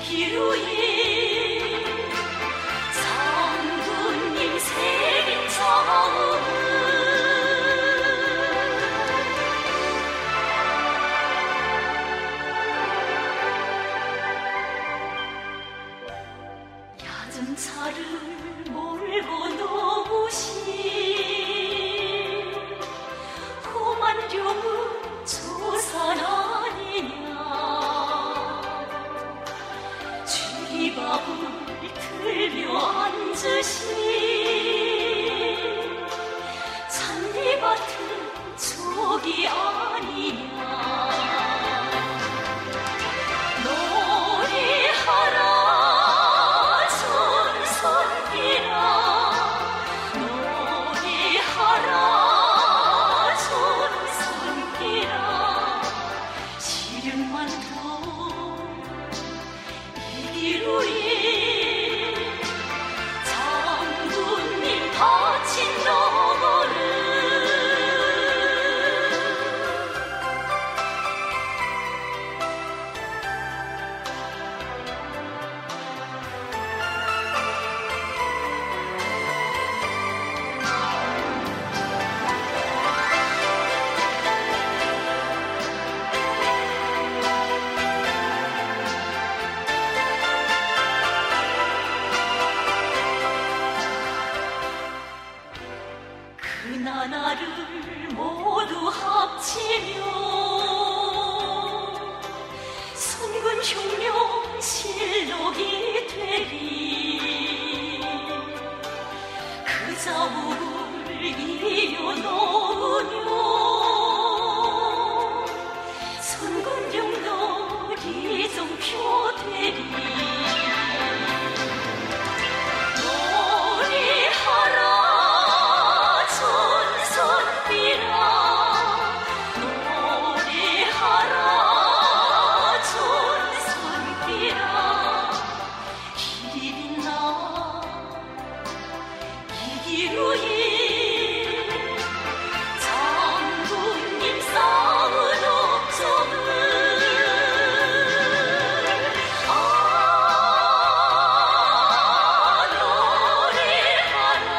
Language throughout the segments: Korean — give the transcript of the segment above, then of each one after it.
기루이 장군님 세린 처음 야전차를 몰고 넘으신 험한 경은 조선 아니냐. 쥐밥을 들며 앉으신 잔디밭은 저기 아니냐. 장군님 다친 너머를 그 나라를 모두 합치면 선군 혁명 실록이 되리. 그 자국을 이어놓으면 선군 영덕이 정표 되리. 기루이 장군님 쌓은 업적을 노래하라.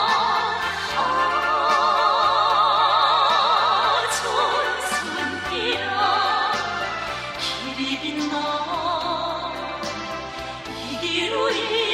전순기라 길이 빛나 이 기루이